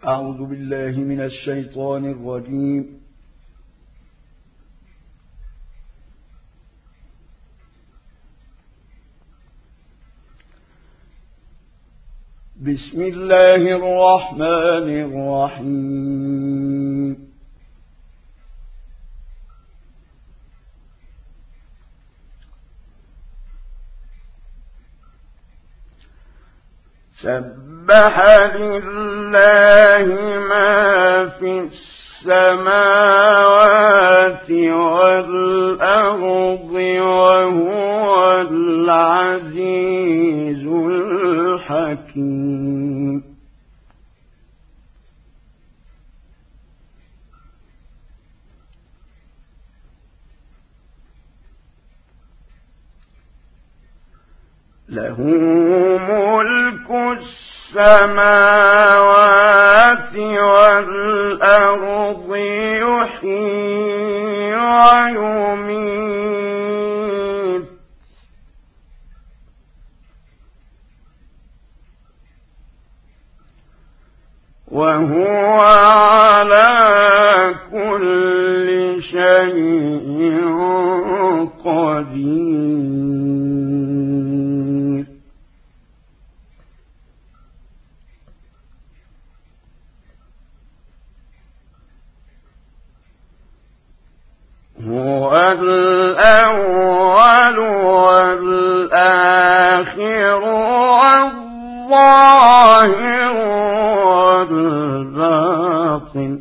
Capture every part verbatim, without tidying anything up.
أعوذ بالله من الشيطان الرجيم. بسم الله الرحمن الرحيم. سبح لله ما في السماوات والأرض وهو العزيز الحكيم. له ملك السماوات والأرض يحيي ويميت وهو على كل شيء قدير. هو الأول والآخر والظاهر والباطن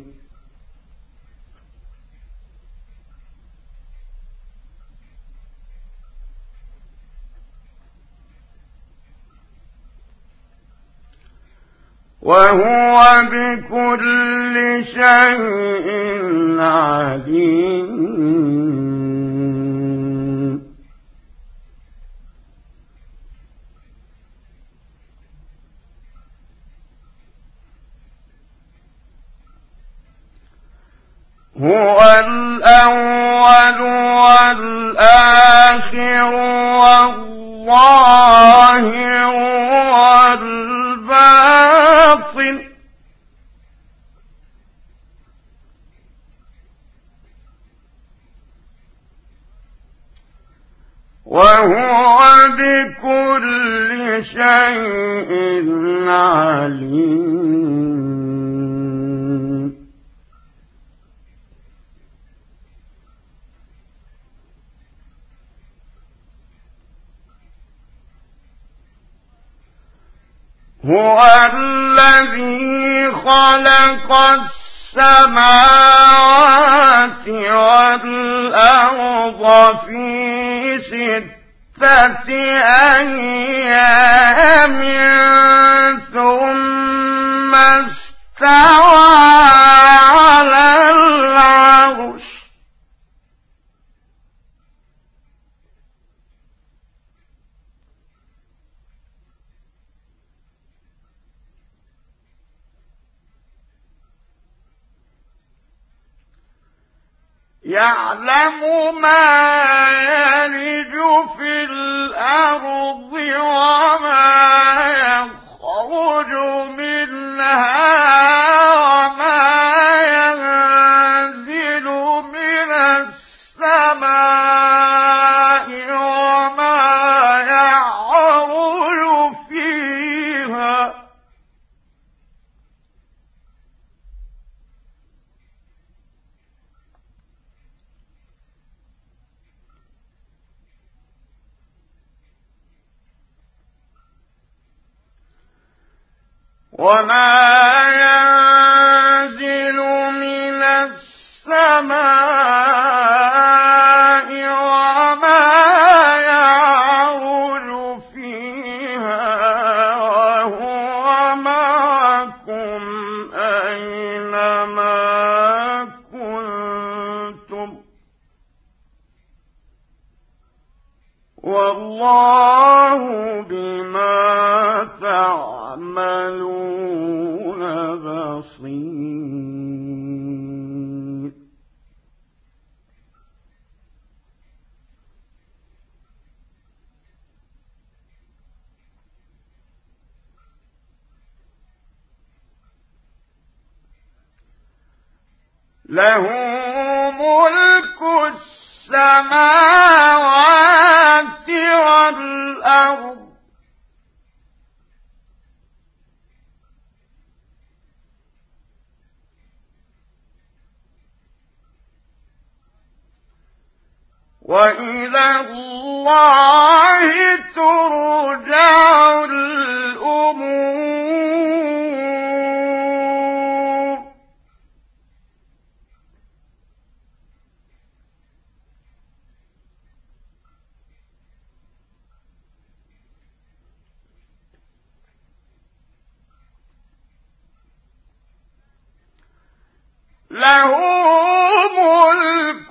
وهو بكل شيء عليم. هو الأول والآخر والظاهر والباطن وهو بكل شيء عليم. هو الذي خلق السماوات والأرض في ستة أيام ثم استوى على العرش يعلم ما يلج في الأرض وما يخرج منها وما ينزل من السماء وما يعرج فيها وما ينزل من السماء وما يعرج فيها وهو معكم أينما كنتم والله بما تعملون بصير. له ملك السماوات والأرض وإلى الله ترجع الأمور. له ملك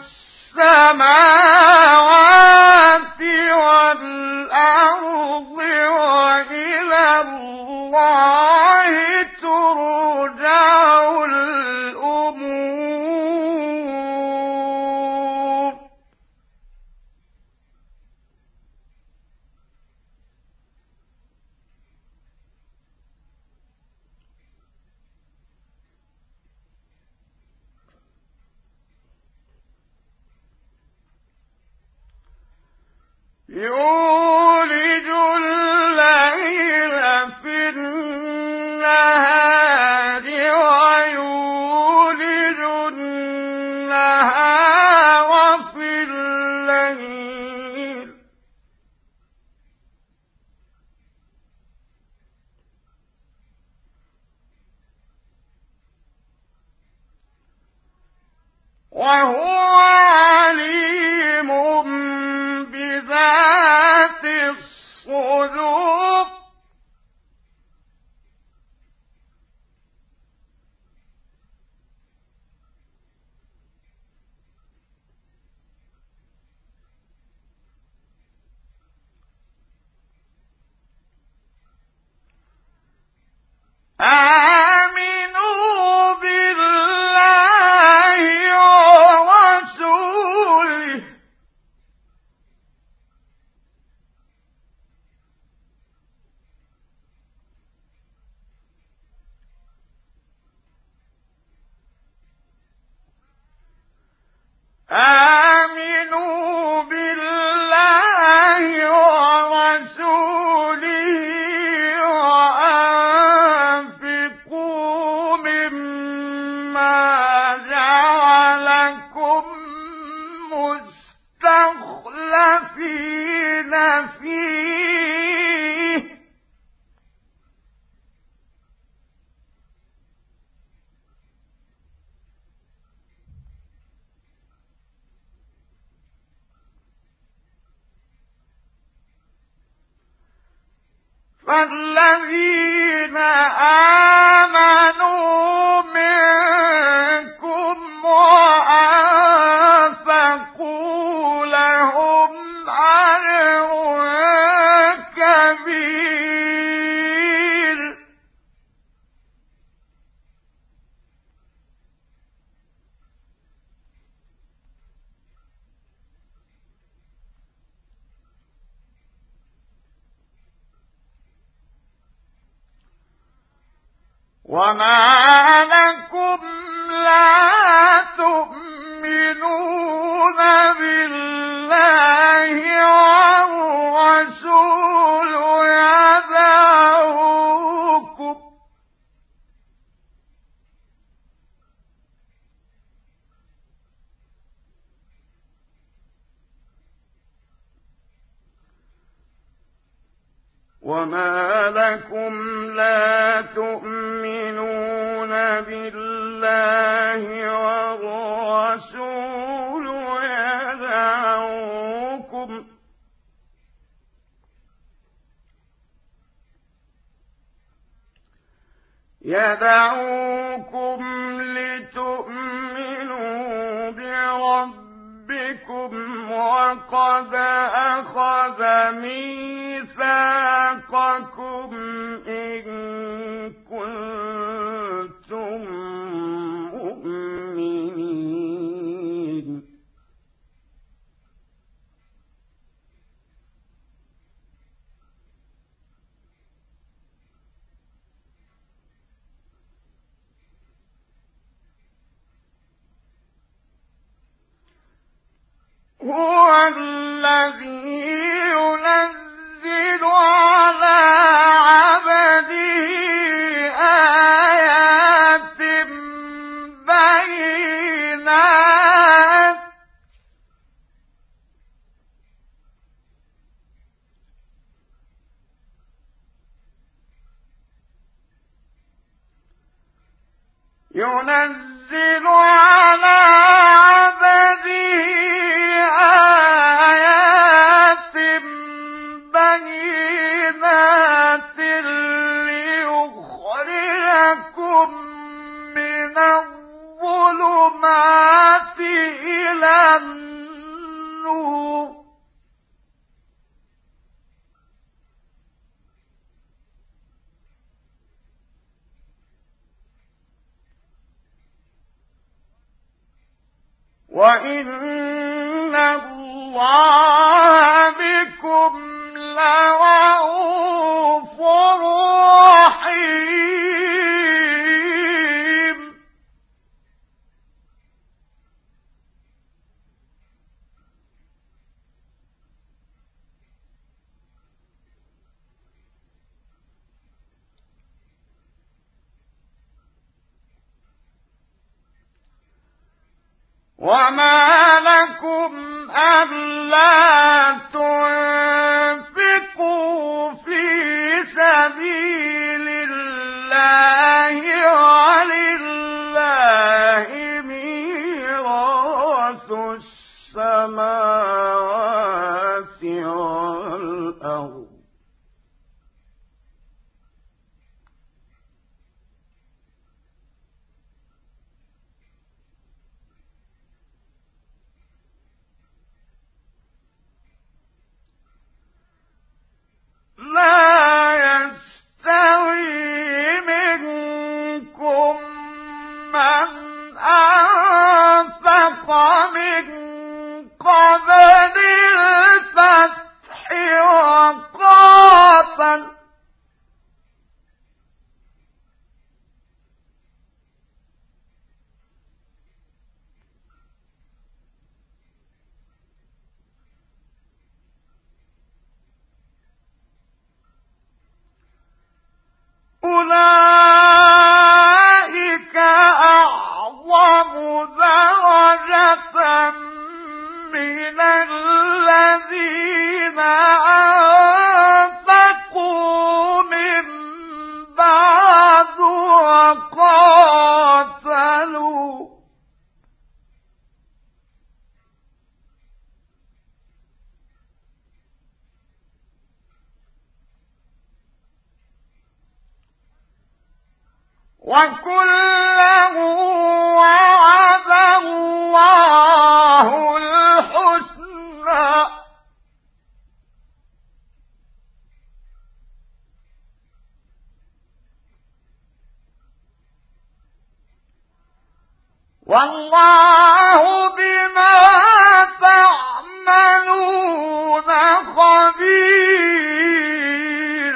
السماوات والأرض وإلى الله ترجع الأمور. يولج الليل في النهار ويولج النهار في الليل وهو عليم بذات الصدور. آمنوا بالله ورسوله آمنوا بالله ورسوله وأنفقوا مما جعلكم مستخلفين فيه فالذين آمنوا منكم وأنفقوا لهم أجر كبير. وما لكم لا تؤمنون بالله والرسول يدعوكم وما لكم لا تؤمنون بالله والرسول يدعوكم يدعوكم لتؤمنوا بربكم وقد أخذ ميثاقكم إن كنتم مؤمنين. هُوَ الَّذِي يُنَزِّلُ عَلَىٰ عَبْدِهِ آيَاتٍ بَيِّنَاتٍ يُنَزِّلُ عَلَىٰ عَبْدِهِ آيَاتٍ بَيِّنَاتٍ لِّيُخْرِجَكُم مِّنَ الظُّلُمَاتِ إِلَى النُّورِ وَإِنَّ اللَّهَ بِكُمْ لَرَءُوفٌ رَّحِيمٌ وَمَا لَكُمْ أَلَّا تُنفِقُوا فِي سَبِيلِ اللَّهِ وَلِلَّهِ مِيرَاثُ السَّمَاوَاتِ وَالْأَرْضِ لا يستوي منكم من أنفق من قبل الفتح وقاتل أولئك أعظم درجة من الذين أنفقوا من بعد وقاتلوا وَكُلًّا وَعَدَ اللَّهُ الْحُسْنَىٰ ۚ وَاللَّهُ بِمَا تَعْمَلُونَ خَبِيرٌ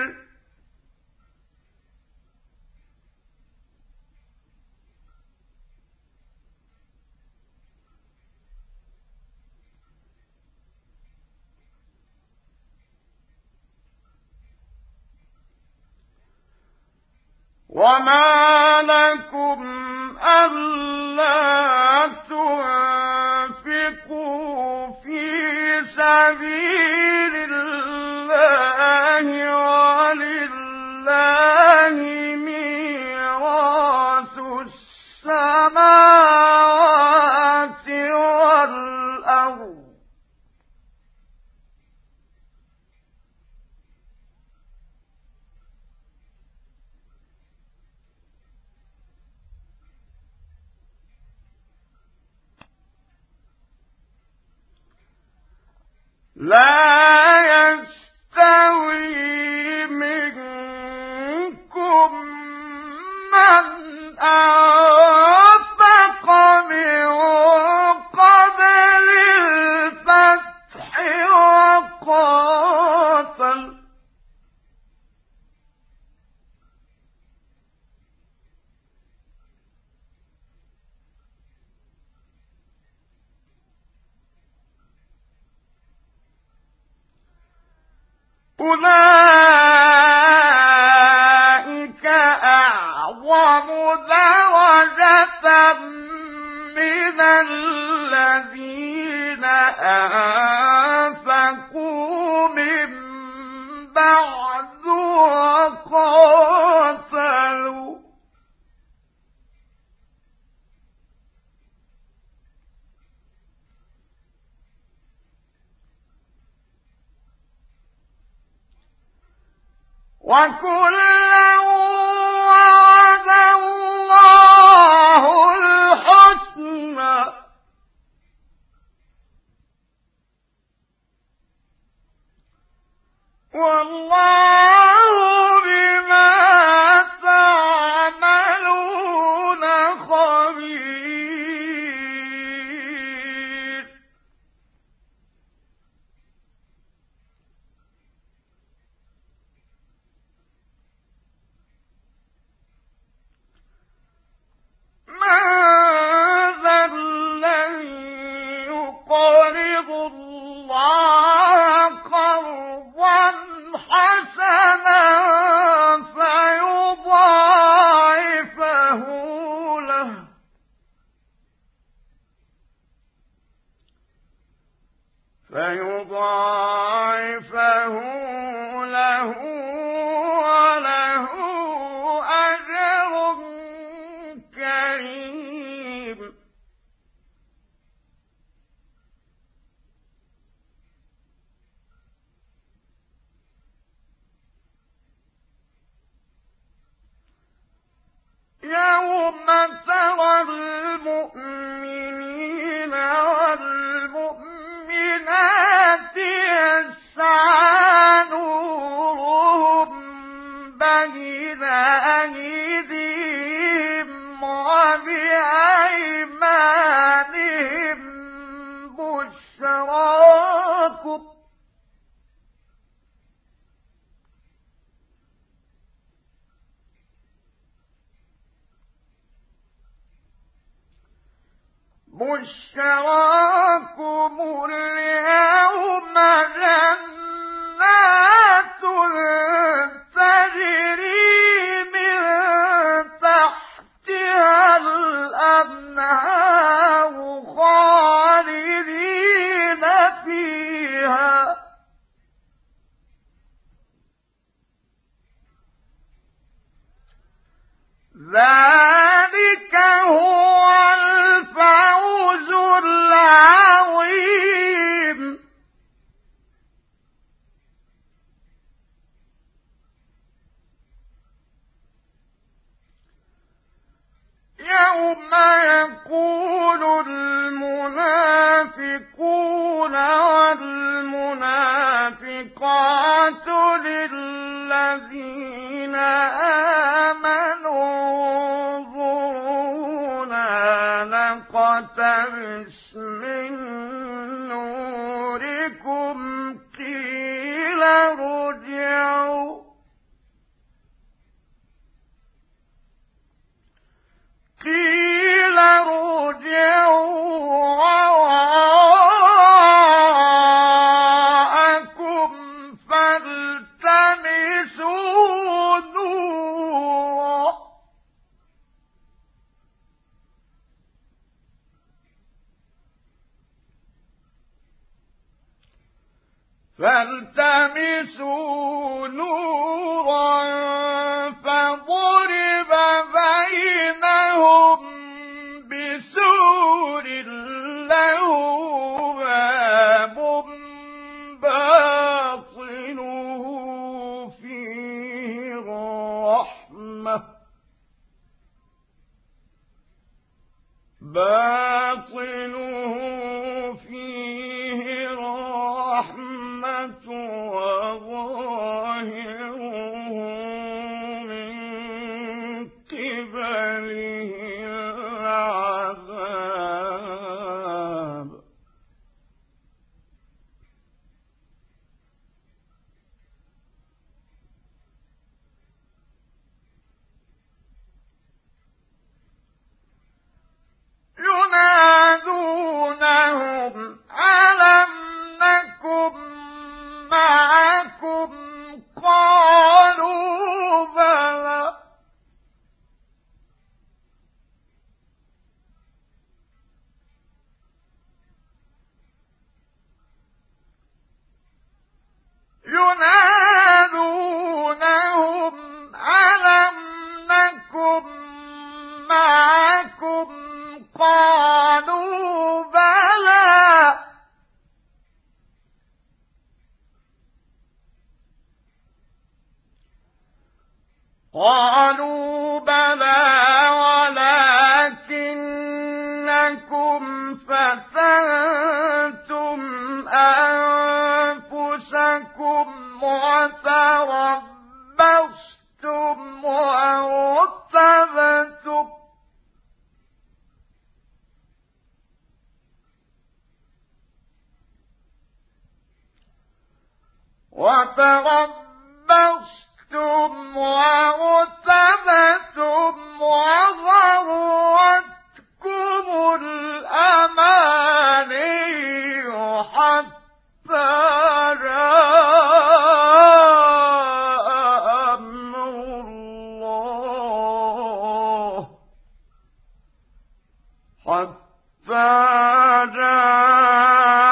وَمَا لَكُمْ أَلَّا تُنفِقُوا فِي سَبِيلِ اللَّهِ وَلِلَّهِ مِيرَاثُ السَّمَاوَاتِ وَالْأَرْضِ لا يستوي منكم من أنفق من قبل الفتح وقاتل أولئك أعظم درجة من الذين أنفقوا من بعد وقاتلوا وكلا وعد الله الحسنى والله بما تعملون خبير. من ذا الذي يقرض الله قرضا حسنا فيضاعفه له فيضاعفه له وله أجر كريم. يوم ترى المؤمنين والمؤمنات يسعى نورهم بين أيديهم وبأيمانهم بشراكم بشراكم اليوم جنات تجري من تحتها الأنهار خالدين فيها ذلك هو الفوز العظيم. يوم يقول المنافقون والمنافقات للذين آمنوا انظرونا نقتبس من نوركم قيل ارجعوا قيل ارجعوا وراءكم فالتمسوا نورا فالتمسوا نورا فضرب بينهم بسور له باب باطنه فيه الرحمة باطنه فيه الرحمة وظاهره من قبله العذاب. ينادون لكم قالوا بلى قالوا بلى ولكنكم فتنتم أنفسكم وتربصتم وارتبتم وتربصتم وارتبتم وغرتكم الأماني حتى جاء أمر الله حتى جاء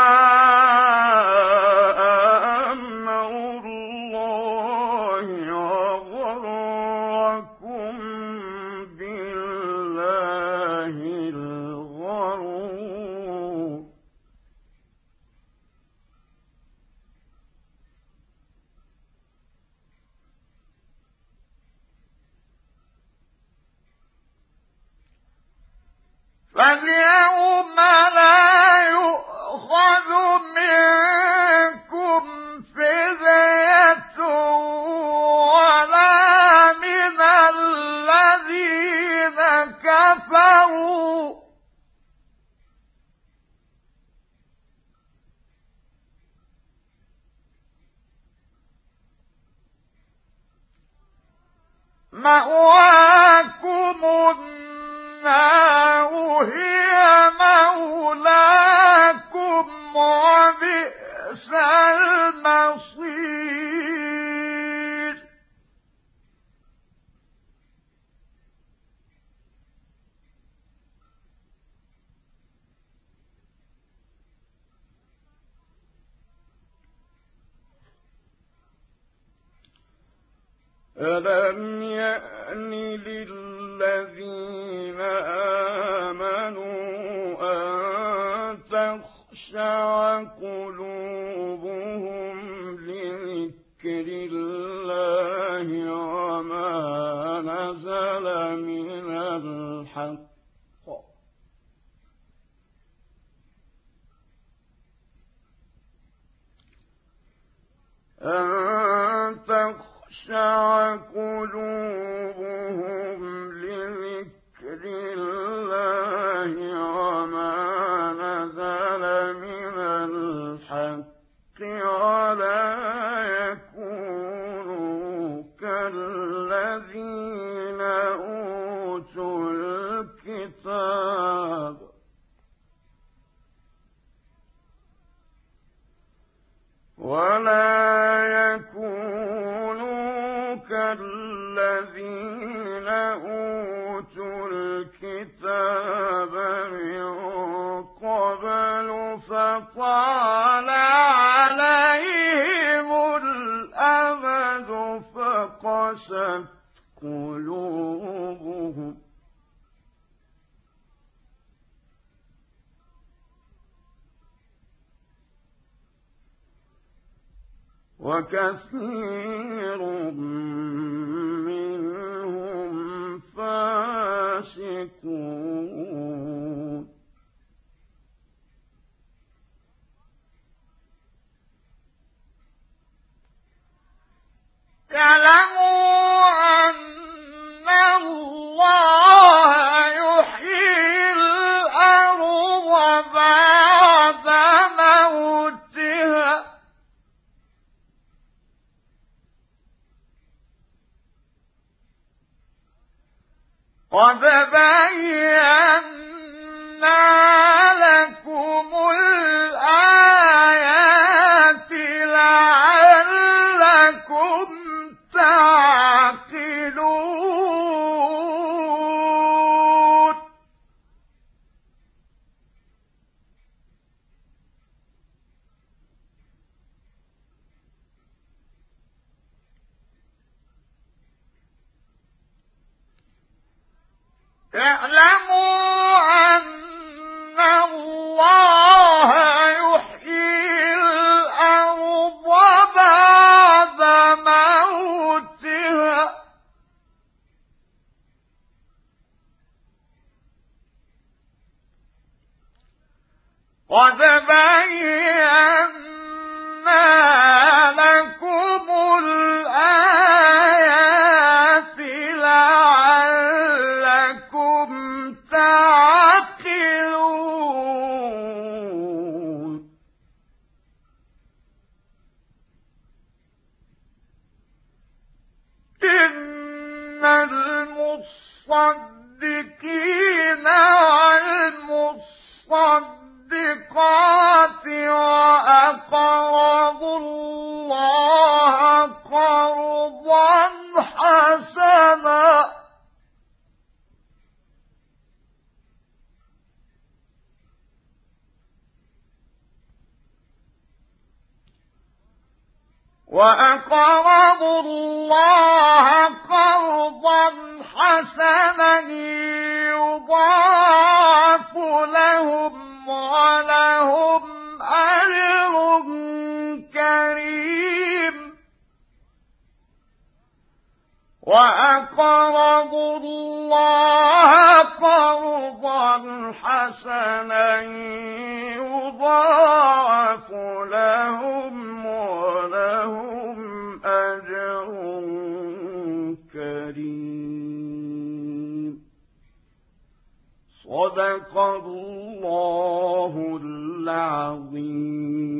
فاليوم لا يؤخذ منكم فدية ولا من الذين كفروا مأواكم النار هي مولاكم وبئس المصير ألم يأن للذين آمنوا أن تخشع قلوبهم لذكر الله وما نزل من الحق أن تخشع قلوبهم لذكر الله وما نزل من الحق ولا يكونوا كالذين أوتوا الكتاب ولا يكونوا كالذين أوتوا الكتاب من قبل فطال عليهم الأمد فقست قلوبهم وكثير منهم فاسقون اعلموا أن الله يحيي الأرض بعد موتها قد بينا لكم الآيات لعلكم تعقلون اعلموا قد بينا لكم الآيات لعلكم تعقلون إن المصدقين والمصدقات وأقرضوا الله قرضا حسنا وأقرضوا الله قرضا حسنا يضاعف لهم ولهم أجر كريم وأقرضوا الله قرضا حسنا يضاعف لهم ولهم أجر كريم صدق الله العظيم.